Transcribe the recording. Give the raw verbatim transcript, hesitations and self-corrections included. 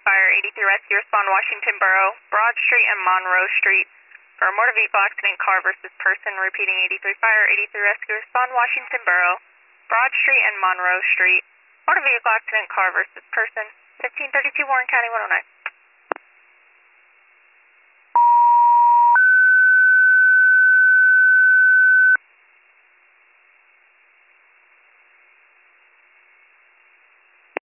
Fire, eighty-three Rescue, respond Washington Borough, Broad Street and Monroe Street. For a motor vehicle accident, car versus person, repeating eighty-three Fire, eighty-three Rescue, respond Washington Borough, Broad Street and Monroe Street. Motor vehicle accident, car versus person, fifteen thirty-two Warren County one oh nine.